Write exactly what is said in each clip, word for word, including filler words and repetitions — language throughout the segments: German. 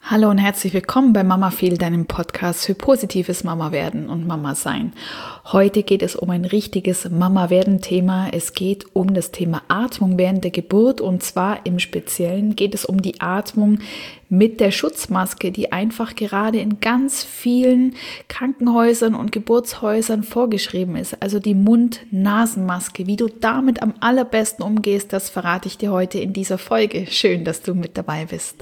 Hallo und herzlich willkommen bei Mama Feel, deinem Podcast für positives Mama werden und Mama sein. Heute geht es um ein richtiges Mama werden Thema. Es geht um das Thema Atmung während der Geburt und zwar im Speziellen geht es um die Atmung mit der Schutzmaske, die einfach gerade in ganz vielen Krankenhäusern und Geburtshäusern vorgeschrieben ist. Also die Mund-Nasen-Maske. Wie du damit am allerbesten umgehst, das verrate ich dir heute in dieser Folge. Schön, dass du mit dabei bist.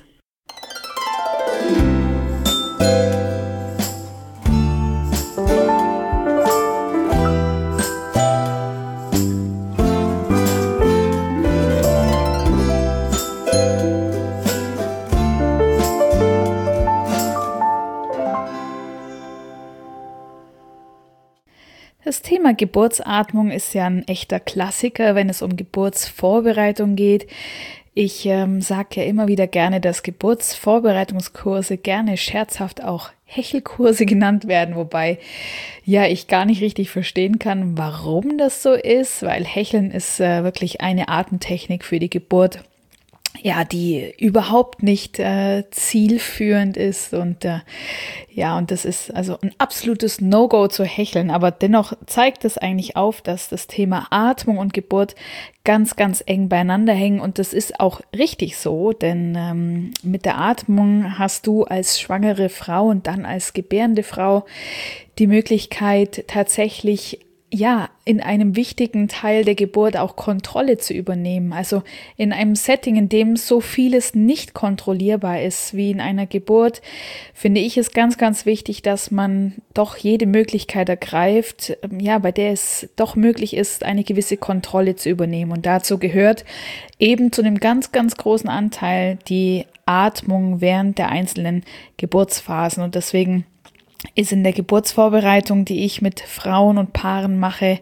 Das Thema Geburtsatmung ist ja ein echter Klassiker, wenn es um Geburtsvorbereitung geht. Ich ähm, sage ja immer wieder gerne, dass Geburtsvorbereitungskurse gerne scherzhaft auch Hechelkurse genannt werden, wobei ja ich gar nicht richtig verstehen kann, warum das so ist, weil Hecheln ist äh, wirklich eine Atemtechnik für die Geburt, ja, die überhaupt nicht äh, zielführend ist und äh, ja, und das ist also ein absolutes No-Go zu hecheln, aber dennoch zeigt es eigentlich auf, dass das Thema Atmung und Geburt ganz, ganz eng beieinander hängen und das ist auch richtig so, denn ähm, mit der Atmung hast du als schwangere Frau und dann als gebärende Frau die Möglichkeit tatsächlich ja, in einem wichtigen Teil der Geburt auch Kontrolle zu übernehmen. Also in einem Setting, in dem so vieles nicht kontrollierbar ist wie in einer Geburt, finde ich es ganz, ganz wichtig, dass man doch jede Möglichkeit ergreift, ja, bei der es doch möglich ist, eine gewisse Kontrolle zu übernehmen. Und dazu gehört eben zu einem ganz, ganz großen Anteil die Atmung während der einzelnen Geburtsphasen. Und deswegen ist in der Geburtsvorbereitung, die ich mit Frauen und Paaren mache,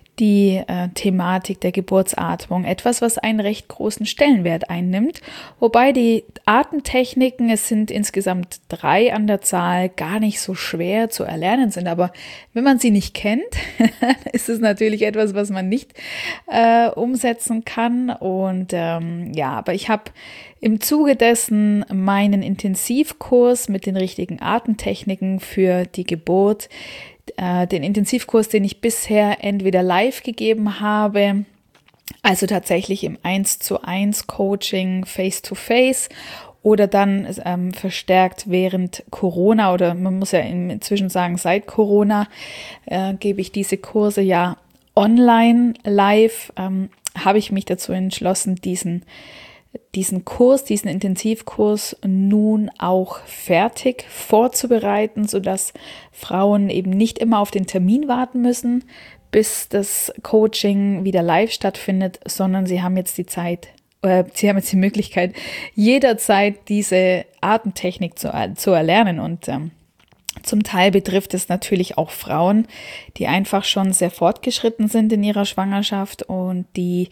die äh, Thematik der Geburtsatmung etwas, was einen recht großen Stellenwert einnimmt, wobei die Atemtechniken, es sind insgesamt drei an der Zahl, gar nicht so schwer zu erlernen sind, aber wenn man sie nicht kennt, ist es natürlich etwas, was man nicht äh, umsetzen kann und ähm, ja, aber ich habe im Zuge dessen meinen Intensivkurs mit den richtigen Atemtechniken für die Geburt, äh, den Intensivkurs, den ich bisher entweder live gegeben habe, also tatsächlich im eins zu eins Coaching face-to-face oder dann ähm, verstärkt während Corona oder man muss ja inzwischen sagen, seit Corona äh, gebe ich diese Kurse ja online live, ähm, habe ich mich dazu entschlossen, diesen diesen Kurs, diesen Intensivkurs nun auch fertig vorzubereiten, sodass Frauen eben nicht immer auf den Termin warten müssen, bis das Coaching wieder live stattfindet, sondern sie haben jetzt die Zeit, äh, sie haben jetzt die Möglichkeit, jederzeit diese Atemtechnik zu, zu erlernen und ähm, zum Teil betrifft es natürlich auch Frauen, die einfach schon sehr fortgeschritten sind in ihrer Schwangerschaft und die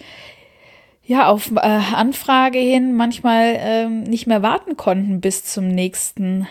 ja, auf äh, Anfrage hin manchmal ähm, nicht mehr warten konnten bis zum nächsten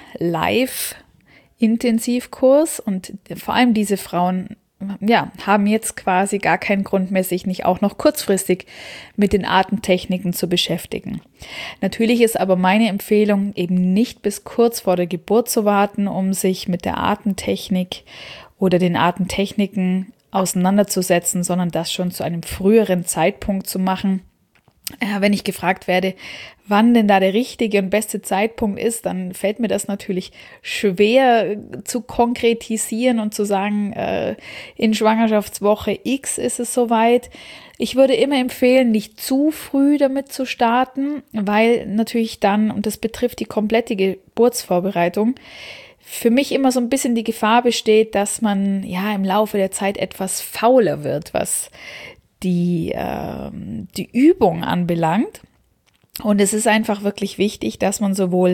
Live-Intensivkurs. Und vor allem diese Frauen, ja, haben jetzt quasi gar keinen Grund mehr, sich nicht auch noch kurzfristig mit den Atemtechniken zu beschäftigen. Natürlich ist aber meine Empfehlung, eben nicht bis kurz vor der Geburt zu warten, um sich mit der Atemtechnik oder den Atemtechniken auseinanderzusetzen, sondern das schon zu einem früheren Zeitpunkt zu machen. Ja, wenn ich gefragt werde, wann denn da der richtige und beste Zeitpunkt ist, dann fällt mir das natürlich schwer zu konkretisieren und zu sagen, äh, in Schwangerschaftswoche X ist es soweit. Ich würde immer empfehlen, nicht zu früh damit zu starten, weil natürlich dann, und das betrifft die komplette Geburtsvorbereitung, für mich immer so ein bisschen die Gefahr besteht, dass man ja im Laufe der Zeit etwas fauler wird, was die, äh, die Übung anbelangt. Und es ist einfach wirklich wichtig, dass man sowohl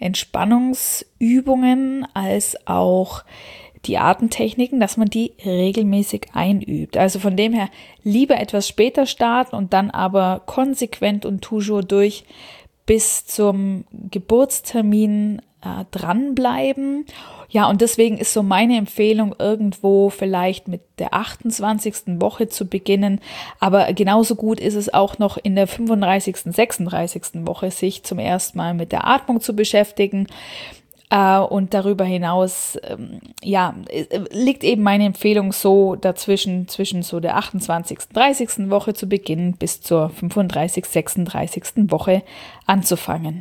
Entspannungsübungen als auch die Atemtechniken, dass man die regelmäßig einübt. Also von dem her lieber etwas später starten und dann aber konsequent und toujours durch bis zum Geburtstermin äh, dranbleiben. Ja, und deswegen ist so meine Empfehlung, irgendwo vielleicht mit der achtundzwanzigsten Woche zu beginnen. Aber genauso gut ist es auch noch in der fünfunddreißigsten, sechsunddreißigsten Woche, sich zum ersten Mal mit der Atmung zu beschäftigen. Uh, und darüber hinaus, ähm, ja, liegt eben meine Empfehlung so dazwischen, zwischen so der achtundzwanzigsten, dreißigsten Woche zu beginnen bis zur fünfunddreißigsten, sechsunddreißigsten Woche anzufangen.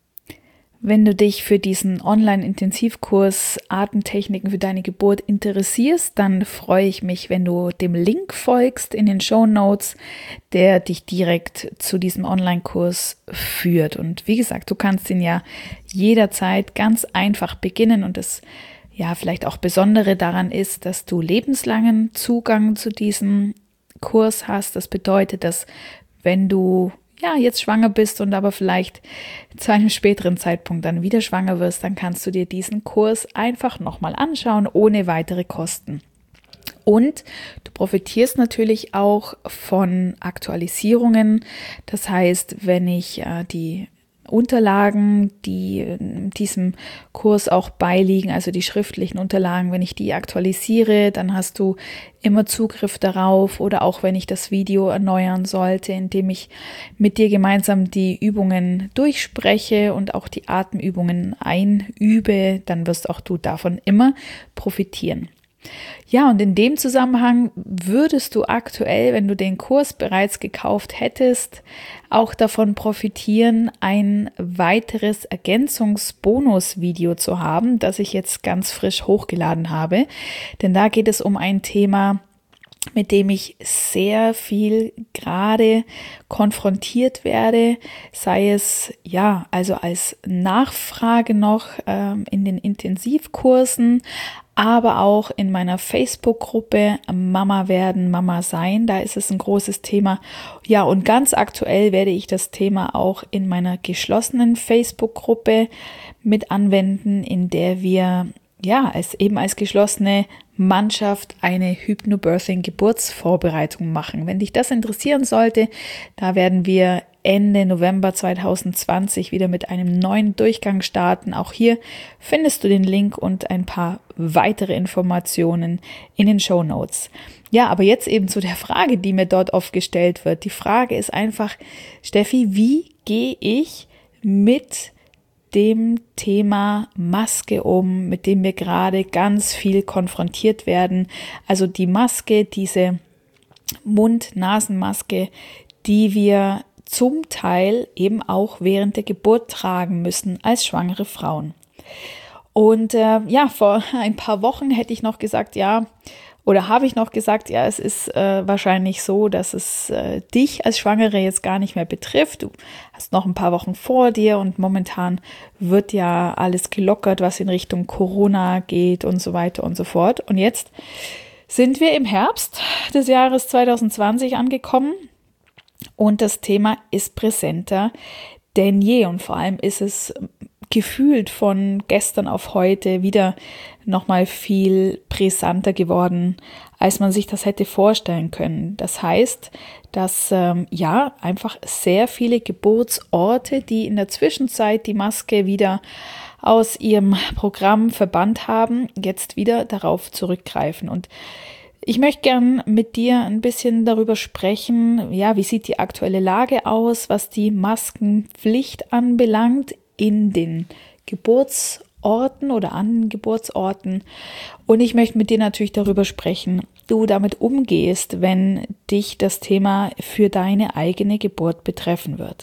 Wenn du dich für diesen Online-Intensivkurs Atemtechniken für deine Geburt interessierst, dann freue ich mich, wenn du dem Link folgst in den Shownotes, der dich direkt zu diesem Online-Kurs führt. Und wie gesagt, du kannst ihn ja jederzeit ganz einfach beginnen und das ja vielleicht auch Besondere daran ist, dass du lebenslangen Zugang zu diesem Kurs hast. Das bedeutet, dass wenn du ja, jetzt schwanger bist und aber vielleicht zu einem späteren Zeitpunkt dann wieder schwanger wirst, dann kannst du dir diesen Kurs einfach nochmal anschauen, ohne weitere Kosten. Und du profitierst natürlich auch von Aktualisierungen. Das heißt, wenn ich äh, die Unterlagen, die diesem Kurs auch beiliegen, also die schriftlichen Unterlagen, wenn ich die aktualisiere, dann hast du immer Zugriff darauf, oder auch wenn ich das Video erneuern sollte, indem ich mit dir gemeinsam die Übungen durchspreche und auch die Atemübungen einübe, dann wirst auch du davon immer profitieren. Ja, und in dem Zusammenhang würdest du aktuell, wenn du den Kurs bereits gekauft hättest, auch davon profitieren, ein weiteres Ergänzungsbonus-Video zu haben, das ich jetzt ganz frisch hochgeladen habe. Denn da geht es um ein Thema, mit dem ich sehr viel gerade konfrontiert werde, sei es ja also als Nachfrage noch ähm, in den Intensivkursen, aber auch in meiner Facebook-Gruppe Mama werden, Mama sein. Da ist es ein großes Thema. Ja, und ganz aktuell werde ich das Thema auch in meiner geschlossenen Facebook-Gruppe mit anwenden, in der wir ja als eben als geschlossene Mannschaft eine Hypnobirthing-Geburtsvorbereitung machen. Wenn dich das interessieren sollte, da werden wir Ende November zweitausendzwanzig wieder mit einem neuen Durchgang starten. Auch hier findest du den Link und ein paar weitere Informationen in den Shownotes. Ja, aber jetzt eben zu der Frage, die mir dort oft gestellt wird. Die Frage ist einfach, Steffi, wie gehe ich mit dem Thema Maske um, mit dem wir gerade ganz viel konfrontiert werden? Also die Maske, diese Mund-Nasen-Maske, die wir zum Teil eben auch während der Geburt tragen müssen als schwangere Frauen. Und äh, ja, vor ein paar Wochen hätte ich noch gesagt, ja, oder habe ich noch gesagt, ja, es ist äh, wahrscheinlich so, dass es äh, dich als Schwangere jetzt gar nicht mehr betrifft. Du hast noch ein paar Wochen vor dir und momentan wird ja alles gelockert, was in Richtung Corona geht und so weiter und so fort. Und jetzt sind wir im Herbst des Jahres zweitausendzwanzig angekommen. Und das Thema ist präsenter denn je. Und vor allem ist es gefühlt von gestern auf heute wieder nochmal viel brisanter geworden, als man sich das hätte vorstellen können. Das heißt, dass ähm, ja einfach sehr viele Geburtsorte, die in der Zwischenzeit die Maske wieder aus ihrem Programm verbannt haben, jetzt wieder darauf zurückgreifen. Und ich möchte gern mit dir ein bisschen darüber sprechen, ja, wie sieht die aktuelle Lage aus, was die Maskenpflicht anbelangt in den Geburtsorten oder an den Geburtsorten. Und ich möchte mit dir natürlich darüber sprechen, wie du damit umgehst, wenn dich das Thema für deine eigene Geburt betreffen wird.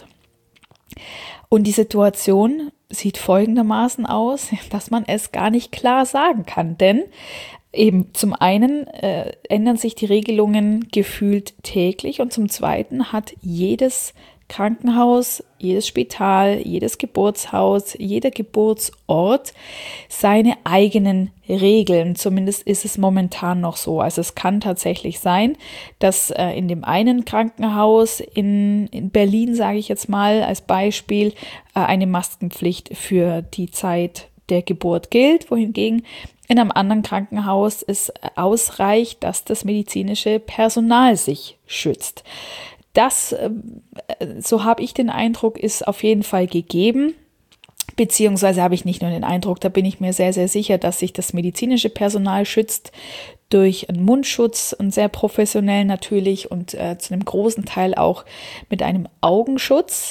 Und die Situation sieht folgendermaßen aus, dass man es gar nicht klar sagen kann, denn eben zum einen äh, ändern sich die Regelungen gefühlt täglich und zum zweiten hat jedes Krankenhaus, jedes Spital, jedes Geburtshaus, jeder Geburtsort seine eigenen Regeln. Zumindest ist es momentan noch so. Also es kann tatsächlich sein, dass äh, in dem einen Krankenhaus in, in Berlin, sage ich jetzt mal als Beispiel, äh, eine Maskenpflicht für die Zeit der Geburt gilt, wohingegen in einem anderen Krankenhaus es ausreicht, dass das medizinische Personal sich schützt. Das, so habe ich den Eindruck, ist auf jeden Fall gegeben. Beziehungsweise habe ich nicht nur den Eindruck, da bin ich mir sehr, sehr sicher, dass sich das medizinische Personal schützt durch einen Mundschutz und sehr professionell natürlich und äh, zu einem großen Teil auch mit einem Augenschutz.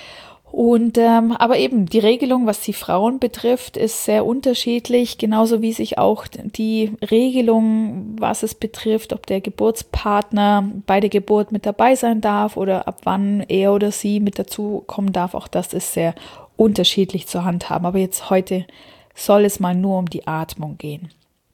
Und ähm, aber eben die Regelung, was die Frauen betrifft, ist sehr unterschiedlich, genauso wie sich auch die Regelung, was es betrifft, ob der Geburtspartner bei der Geburt mit dabei sein darf oder ab wann er oder sie mit dazu kommen darf, auch das ist sehr unterschiedlich zu handhaben. Aber jetzt heute soll es mal nur um die Atmung gehen.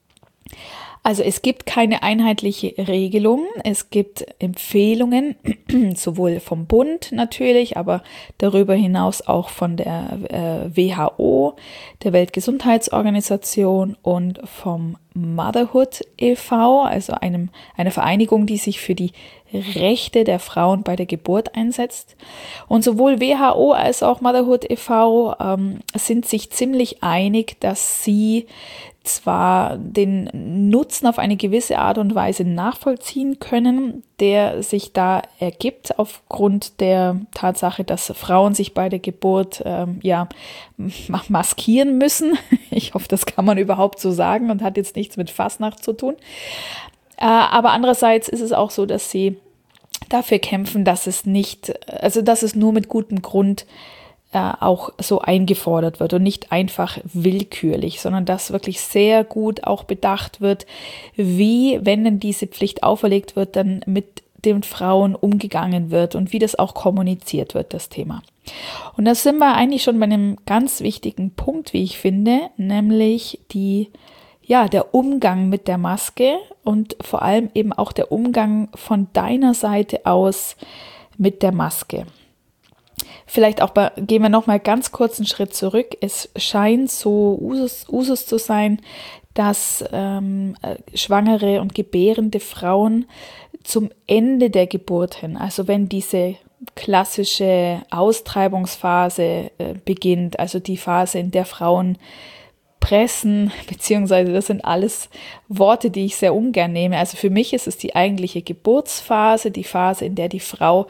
Also es gibt keine einheitliche Regelung, es gibt Empfehlungen, sowohl vom Bund natürlich, aber darüber hinaus auch von der äh, W H O, der Weltgesundheitsorganisation und vom Motherhood e V, also einem, einer Vereinigung, die sich für die Rechte der Frauen bei der Geburt einsetzt. Und sowohl W H O als auch Motherhood e V ähm, sind sich ziemlich einig, dass sie zwar den Nutzen auf eine gewisse Art und Weise nachvollziehen können, der sich da ergibt aufgrund der Tatsache, dass Frauen sich bei der Geburt ähm, ja maskieren müssen. Ich hoffe, das kann man überhaupt so sagen und hat jetzt nichts mit Fasnacht zu tun. Äh, aber andererseits ist es auch so, dass sie dafür kämpfen, dass es nicht, also dass es nur mit gutem Grund auch so eingefordert wird und nicht einfach willkürlich, sondern dass wirklich sehr gut auch bedacht wird, wie, wenn denn diese Pflicht auferlegt wird, dann mit den Frauen umgegangen wird und wie das auch kommuniziert wird, das Thema. Und da sind wir eigentlich schon bei einem ganz wichtigen Punkt, wie ich finde, nämlich die, ja, der Umgang mit der Maske und vor allem eben auch der Umgang von deiner Seite aus mit der Maske. Vielleicht auch bei, gehen wir noch mal ganz kurz einen Schritt zurück. Es scheint so Usus, Usus zu sein, dass ähm, schwangere und gebärende Frauen zum Ende der Geburt hin, also wenn diese klassische Austreibungsphase äh, beginnt, also die Phase, in der Frauen pressen, beziehungsweise das sind alles Worte, die ich sehr ungern nehme. Also für mich ist es die eigentliche Geburtsphase, die Phase, in der die Frau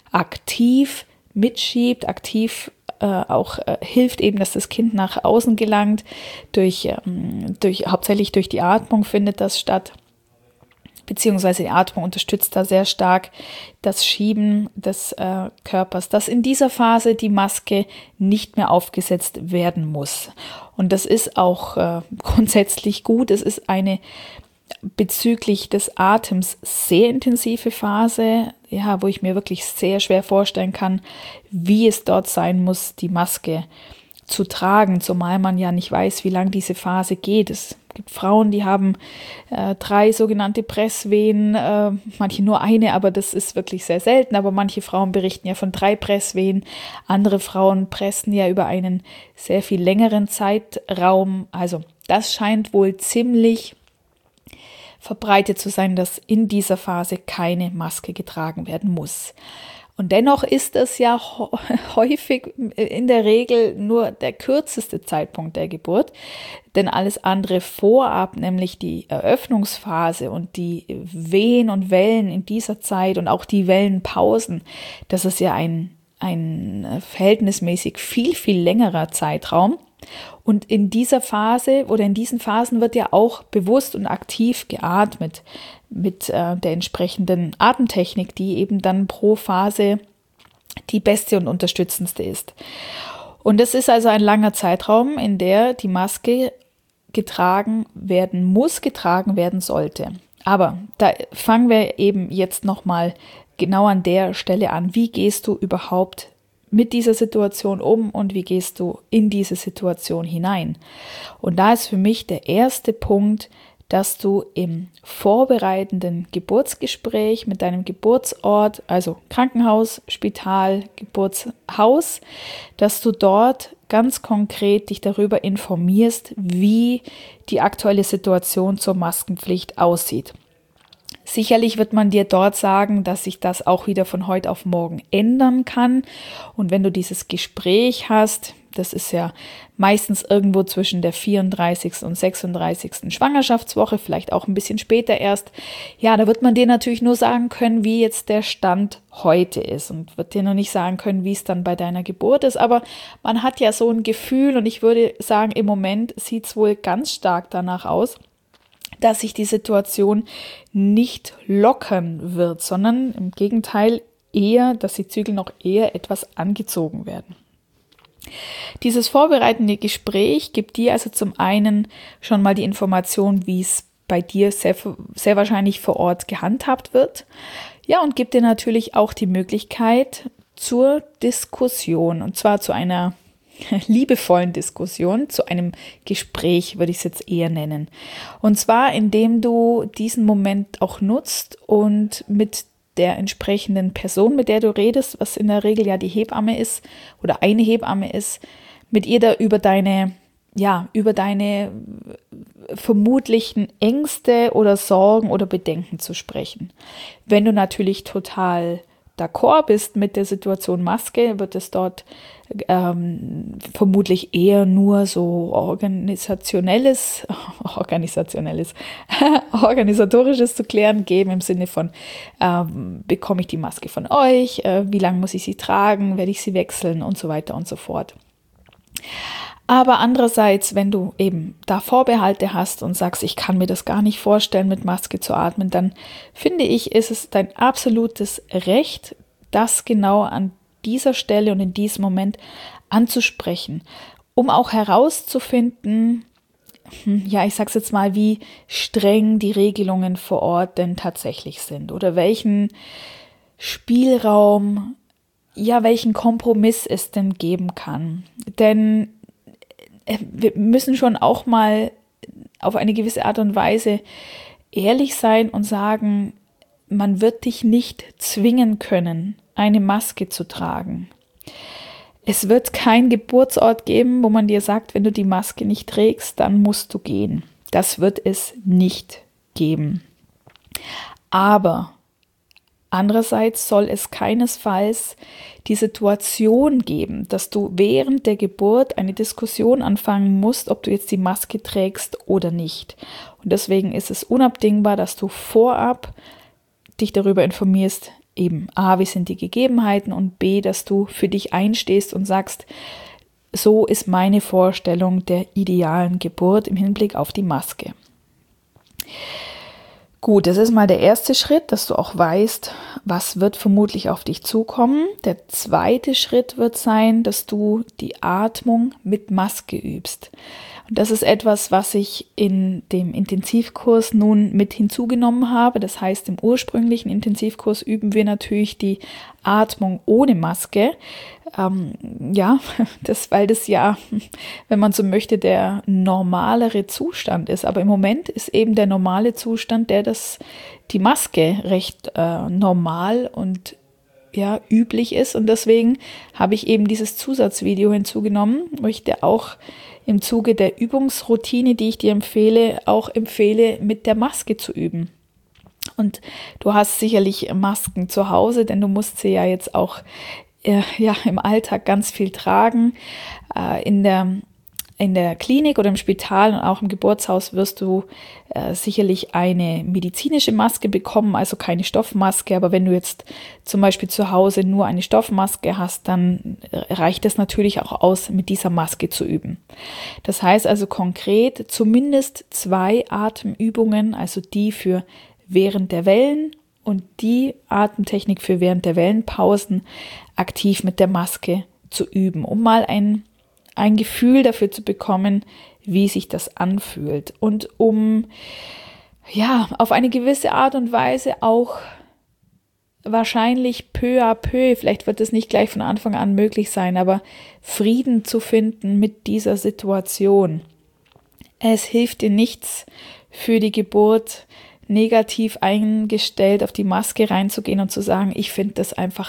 aktiv mitschiebt, aktiv äh, auch äh, hilft eben, dass das Kind nach außen gelangt. Durch, ähm, durch, hauptsächlich durch die Atmung findet das statt, beziehungsweise die Atmung unterstützt da sehr stark das Schieben des äh, Körpers, dass in dieser Phase die Maske nicht mehr aufgesetzt werden muss. Und das ist auch äh, grundsätzlich gut. Es ist eine bezüglich des Atems sehr intensive Phase, ja, wo ich mir wirklich sehr schwer vorstellen kann, wie es dort sein muss, die Maske zu tragen, zumal man ja nicht weiß, wie lange diese Phase geht. Es gibt Frauen, die haben äh, drei sogenannte Presswehen, äh, manche nur eine, aber das ist wirklich sehr selten, aber manche Frauen berichten ja von drei Presswehen, andere Frauen pressen ja über einen sehr viel längeren Zeitraum, also das scheint wohl ziemlich verbreitet zu sein, dass in dieser Phase keine Maske getragen werden muss. Und dennoch ist es ja häufig in der Regel nur der kürzeste Zeitpunkt der Geburt, denn alles andere vorab, nämlich die Eröffnungsphase und die Wehen und Wellen in dieser Zeit und auch die Wellenpausen, das ist ja ein, ein verhältnismäßig viel, viel längerer Zeitraum. Und in dieser Phase oder in diesen Phasen wird ja auch bewusst und aktiv geatmet mit äh, der entsprechenden Atemtechnik, die eben dann pro Phase die beste und unterstützendste ist. Und das ist also ein langer Zeitraum, in der die Maske getragen werden muss, getragen werden sollte. Aber da fangen wir eben jetzt nochmal genau an der Stelle an. Wie gehst du überhaupt mit dieser Situation um und wie gehst du in diese Situation hinein? Und da ist für mich der erste Punkt, dass du im vorbereitenden Geburtsgespräch mit deinem Geburtsort, also Krankenhaus, Spital, Geburtshaus, dass du dort ganz konkret dich darüber informierst, wie die aktuelle Situation zur Maskenpflicht aussieht. Sicherlich wird man dir dort sagen, dass sich das auch wieder von heute auf morgen ändern kann. Und wenn du dieses Gespräch hast, Das ist ja meistens irgendwo zwischen der vierunddreißigsten und sechsunddreißigsten Schwangerschaftswoche, vielleicht auch ein bisschen später erst. Ja, da wird man dir natürlich nur sagen können, wie jetzt der Stand heute ist und wird dir noch nicht sagen können, wie es dann bei deiner Geburt ist. Aber man hat ja so ein Gefühl und ich würde sagen, im Moment sieht es wohl ganz stark danach aus, dass sich die Situation nicht lockern wird, sondern im Gegenteil eher, dass die Zügel noch eher etwas angezogen werden. Dieses vorbereitende Gespräch gibt dir also zum einen schon mal die Information, wie es bei dir sehr, sehr wahrscheinlich vor Ort gehandhabt wird. Ja, und gibt dir natürlich auch die Möglichkeit zur Diskussion, und zwar zu einer liebevollen Diskussion, zu einem Gespräch, würde ich es jetzt eher nennen. Und zwar, indem du diesen Moment auch nutzt und mit der entsprechenden Person, mit der du redest, was in der Regel ja die Hebamme ist oder eine Hebamme ist, mit ihr da über deine, ja, über deine vermutlichen Ängste oder Sorgen oder Bedenken zu sprechen. Wenn du natürlich total d'accord bist mit der Situation Maske, wird es dort ähm, vermutlich eher nur so organisationelles, organisationelles, organisatorisches zu klären geben im Sinne von, ähm, bekomme ich die Maske von euch, äh, wie lange muss ich sie tragen, werde ich sie wechseln und so weiter und so fort. Aber andererseits, wenn du eben da Vorbehalte hast und sagst, ich kann mir das gar nicht vorstellen, mit Maske zu atmen, dann finde ich, ist es dein absolutes Recht, das genau an dieser Stelle und in diesem Moment anzusprechen, um auch herauszufinden, ja, ich sag's jetzt mal, wie streng die Regelungen vor Ort denn tatsächlich sind oder welchen Spielraum, ja, welchen Kompromiss es denn geben kann. Denn wir müssen schon auch mal auf eine gewisse Art und Weise ehrlich sein und sagen, man wird dich nicht zwingen können, eine Maske zu tragen. Es wird keinen Geburtsort geben, wo man dir sagt, wenn du die Maske nicht trägst, dann musst du gehen. Das wird es nicht geben. Aber andererseits soll es keinesfalls die Situation geben, dass du während der Geburt eine Diskussion anfangen musst, ob du jetzt die Maske trägst oder nicht. Und deswegen ist es unabdingbar, dass du vorab dich darüber informierst, eben A, wie sind die Gegebenheiten und B, dass du für dich einstehst und sagst, so ist meine Vorstellung der idealen Geburt im Hinblick auf die Maske. Gut, das ist mal der erste Schritt, dass du auch weißt, was wird vermutlich auf dich zukommen. Der zweite Schritt wird sein, dass du die Atmung mit Maske übst. Und das ist etwas, was ich in dem Intensivkurs nun mit hinzugenommen habe. Das heißt, im ursprünglichen Intensivkurs üben wir natürlich die Atmung ohne Maske. Ähm, ja, das, weil das ja, wenn man so möchte, der normalere Zustand ist. Aber im Moment ist eben der normale Zustand, der das, die Maske recht äh, normal und ja, üblich ist. Und deswegen habe ich eben dieses Zusatzvideo hinzugenommen, wo ich dir auch im Zuge der Übungsroutine, die ich dir empfehle, auch empfehle, mit der Maske zu üben. Und du hast sicherlich Masken zu Hause, denn du musst sie ja jetzt auch äh, ja, im Alltag ganz viel tragen. Äh, in der In der Klinik oder im Spital und auch im Geburtshaus wirst du äh, sicherlich eine medizinische Maske bekommen, also keine Stoffmaske. Aber wenn du jetzt zum Beispiel zu Hause nur eine Stoffmaske hast, dann reicht es natürlich auch aus, mit dieser Maske zu üben. Das heißt also konkret zumindest zwei Atemübungen, also die für während der Wellen und die Atemtechnik für während der Wellenpausen aktiv mit der Maske zu üben, um mal ein ein Gefühl dafür zu bekommen, wie sich das anfühlt und um ja auf eine gewisse Art und Weise auch wahrscheinlich peu à peu, vielleicht wird es nicht gleich von Anfang an möglich sein, aber Frieden zu finden mit dieser Situation. Es hilft dir nichts, für die Geburt negativ eingestellt auf die Maske reinzugehen und zu sagen, ich finde das einfach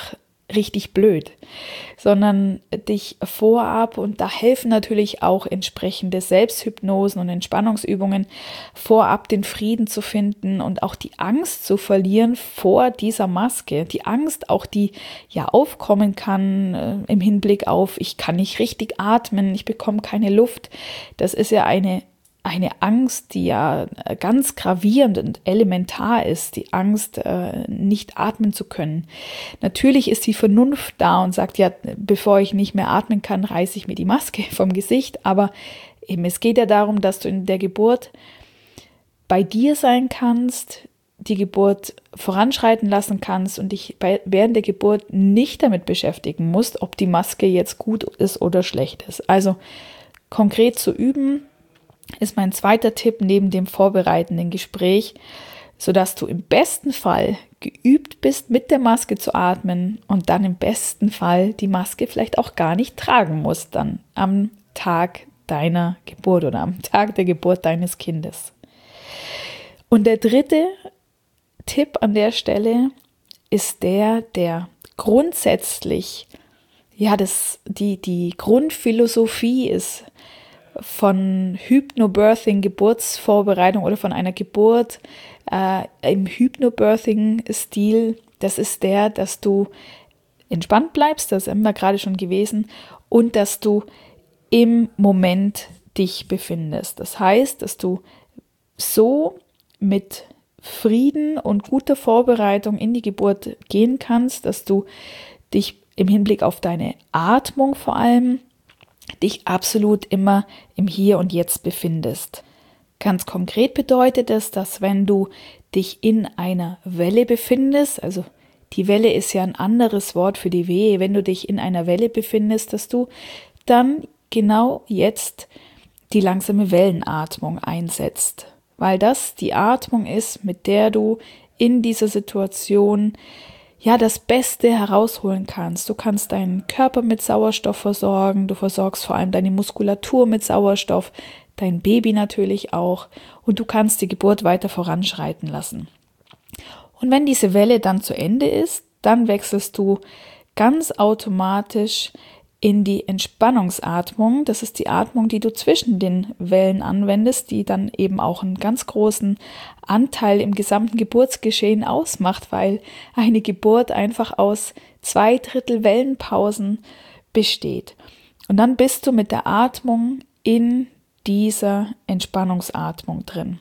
richtig blöd, sondern dich vorab, und da helfen natürlich auch entsprechende Selbsthypnosen und Entspannungsübungen, vorab den Frieden zu finden und auch die Angst zu verlieren vor dieser Maske. Die Angst auch, die ja aufkommen kann äh, im Hinblick auf, ich kann nicht richtig atmen, ich bekomme keine Luft. Das ist ja eine Eine Angst, die ja ganz gravierend und elementar ist, die Angst, äh, nicht atmen zu können. Natürlich ist die Vernunft da und sagt, ja, bevor ich nicht mehr atmen kann, reiße ich mir die Maske vom Gesicht. Aber eben, es geht ja darum, dass du in der Geburt bei dir sein kannst, die Geburt voranschreiten lassen kannst und dich bei, während der Geburt nicht damit beschäftigen musst, ob die Maske jetzt gut ist oder schlecht ist. Also konkret zu üben, ist mein zweiter Tipp neben dem vorbereitenden Gespräch, sodass du im besten Fall geübt bist, mit der Maske zu atmen und dann im besten Fall die Maske vielleicht auch gar nicht tragen musst, dann am Tag deiner Geburt oder am Tag der Geburt deines Kindes. Und der dritte Tipp an der Stelle ist der, der grundsätzlich, ja, das, die, die Grundphilosophie ist, von Hypnobirthing, Geburtsvorbereitung oder von einer Geburt äh, im Hypnobirthing-Stil, das ist der, dass du entspannt bleibst, das haben wir gerade schon gewesen, und dass du im Moment dich befindest. Das heißt, dass du so mit Frieden und guter Vorbereitung in die Geburt gehen kannst, dass du dich im Hinblick auf deine Atmung vor allem dich absolut immer im Hier und Jetzt befindest. Ganz konkret bedeutet es, dass wenn du dich in einer Welle befindest, also die Welle ist ja ein anderes Wort für die Wehe, wenn du dich in einer Welle befindest, dass du dann genau jetzt die langsame Wellenatmung einsetzt, weil das die Atmung ist, mit der du in dieser Situation ja das Beste herausholen kannst. Du kannst deinen Körper mit Sauerstoff versorgen, du versorgst vor allem deine Muskulatur mit Sauerstoff, dein Baby natürlich auch, und du kannst die Geburt weiter voranschreiten lassen. Und wenn diese Welle dann zu Ende ist, dann wechselst du ganz automatisch in die Entspannungsatmung. Das ist die Atmung, die du zwischen den Wellen anwendest, die dann eben auch einen ganz großen Anteil im gesamten Geburtsgeschehen ausmacht, weil eine Geburt einfach aus zwei Drittel Wellenpausen besteht. Und dann bist du mit der Atmung in dieser Entspannungsatmung drin.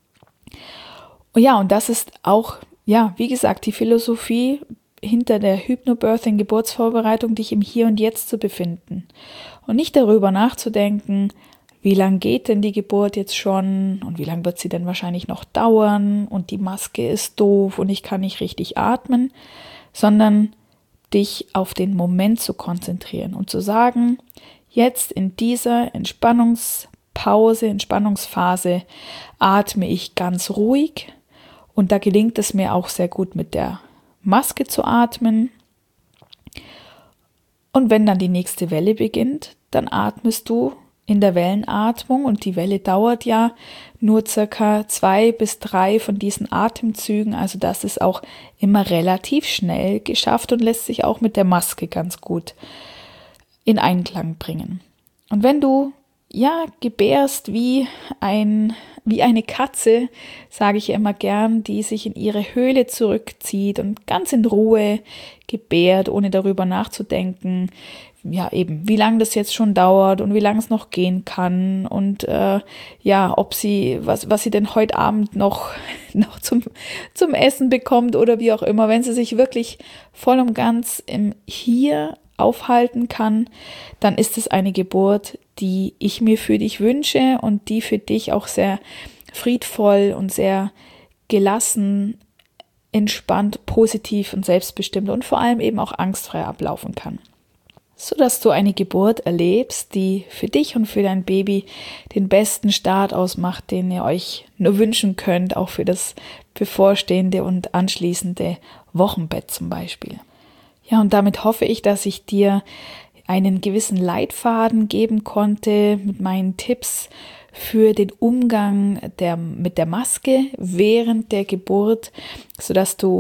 Und ja, und das ist auch, ja, wie gesagt, die Philosophie hinter der Hypnobirthing-Geburtsvorbereitung, dich im Hier und Jetzt zu befinden und nicht darüber nachzudenken, wie lang geht denn die Geburt jetzt schon und wie lange wird sie denn wahrscheinlich noch dauern und die Maske ist doof und ich kann nicht richtig atmen, sondern dich auf den Moment zu konzentrieren und zu sagen, jetzt in dieser Entspannungspause, Entspannungsphase atme ich ganz ruhig, und da gelingt es mir auch sehr gut mit der Maske zu atmen. Und wenn dann die nächste Welle beginnt, dann atmest du in der Wellenatmung, und die Welle dauert ja nur circa zwei bis drei von diesen Atemzügen, also das ist auch immer relativ schnell geschafft und lässt sich auch mit der Maske ganz gut in Einklang bringen. Und wenn du ja gebärst wie ein wie eine Katze, sage ich immer gern, die sich in ihre Höhle zurückzieht und ganz in Ruhe gebärt, ohne darüber nachzudenken, ja eben, wie lange das jetzt schon dauert und wie lange es noch gehen kann und äh, ja, ob sie, was, was sie denn heute Abend noch, noch zum, zum Essen bekommt oder wie auch immer, wenn sie sich wirklich voll und ganz im Hier aufhalten kann, dann ist es eine Geburt, die ich mir für dich wünsche und die für dich auch sehr friedvoll und sehr gelassen, entspannt, positiv und selbstbestimmt und vor allem eben auch angstfrei ablaufen kann. Sodass du eine Geburt erlebst, die für dich und für dein Baby den besten Start ausmacht, den ihr euch nur wünschen könnt, auch für das bevorstehende und anschließende Wochenbett zum Beispiel. Ja, und damit hoffe ich, dass ich dir einen gewissen Leitfaden geben konnte mit meinen Tipps für den Umgang der, mit der Maske während der Geburt, sodass du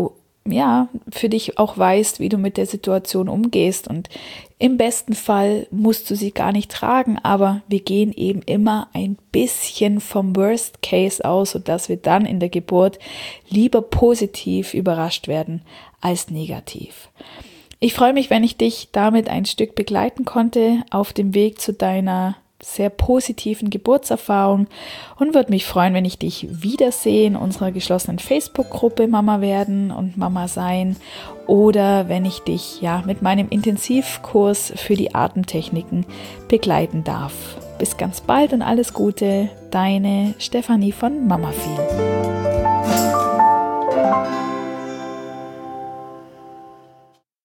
ja, für dich auch weißt, wie du mit der Situation umgehst. Und im besten Fall musst du sie gar nicht tragen, aber wir gehen eben immer ein bisschen vom Worst Case aus, sodass wir dann in der Geburt lieber positiv überrascht werden als negativ. Ich freue mich, wenn ich dich damit ein Stück begleiten konnte auf dem Weg zu deiner sehr positiven Geburtserfahrung und würde mich freuen, wenn ich dich wiedersehe in unserer geschlossenen Facebook-Gruppe Mama werden und Mama sein oder wenn ich dich ja mit meinem Intensivkurs für die Atemtechniken begleiten darf. Bis ganz bald und alles Gute, deine Stefanie von Mama Feel.